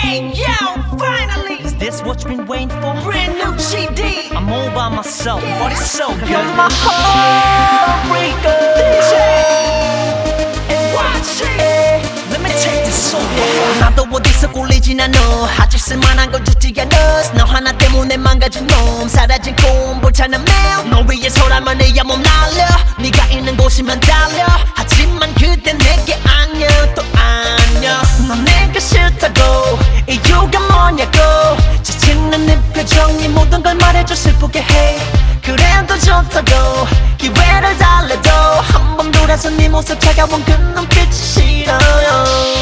Hey yo, finally! Is this what you've been waiting for? Brand new GD! I'm all by myself, but it's so good. You're my heartbreaker. DJ! And watch it! Let me take this so far. 나도 어디서 꼴리진 않아. 아직 쓸만한 걸 주지 않아. 너 하나 때문에 망가진 놈. 사라진 꿈 불타는 매일. 너 위해서라면 내 몸 날려. 네가 있는 곳이면 달려. 하지만 그때 내게 안녕 또 안녕. 넌 내가 싫다고 이유가 뭐냐고. 지치는 네 표정이 모든 걸 말해줘 슬프게 해. 그래도 좋다고 기회를 달래도 한 번 돌아서 네 모습 차가운 그 눈빛이 싫어요.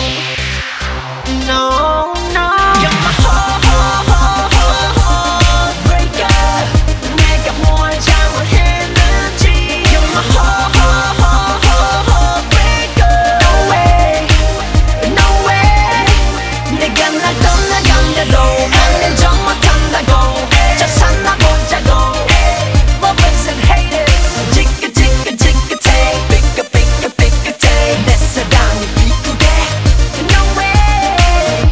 No, no. You're my heartbreaker. 내가 뭘 잘못했는지. You're my heartbreaker. No way, no way. 네가 날 떠나간대도 난 인정 못한다고. 저 살아보자고. Lovers and haters. 지긋지긋지긋해. 삐끗삐끗삐끗해. 내 사랑이 비꾸게. No way.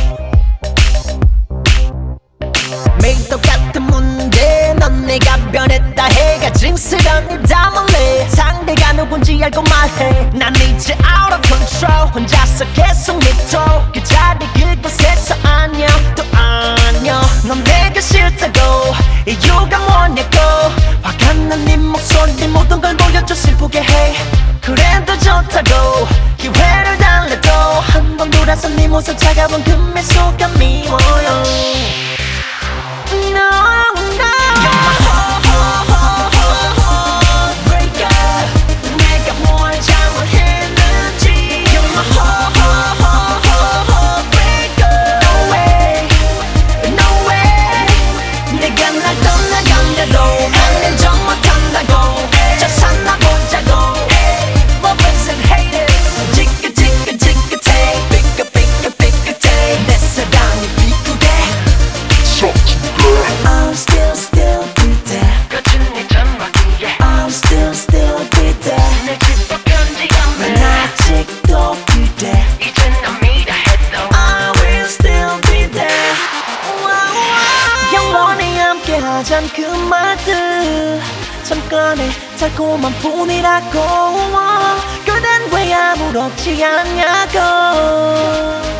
매일 똑같은 문제 넌 내가 변했다 해 가증스러운 일 담을래 상대가 누군지 알고 말해 난 이제 out of control 혼자서 계속 믿어 그 자리 그곳에서 안녕 또 안녕 넌 내가 싫다고 이유가 뭐냐고 화가 난 네 목소리 모든 걸 돌려줘 슬프게 해 그래도 좋다고 기회를 달래도 한 번 돌아서 네 모습 차가운 그 미소가 미워요 No, no. You're my heartbreaker. 내가 뭘 잘못했는지. You're my heartbreaker. No way, no way. 네가 날 떠나간대도 난 인정 못한다고. 저 살아보자고. Lovers and haters. 지긋지긋지긋해. 삐끗삐끗삐끗해. 내 사랑이 비꾸게. I'm still 그대 거친 네 전화기에 I'm still 그대 내 집밖 편지가 난 아직도 그대 이젠 난 미라 해도 I will still be there 영원히 함께하잔 그 말들 잠깐의 달콤한 뿐이라고 그댄 왜 아무렇지 않냐고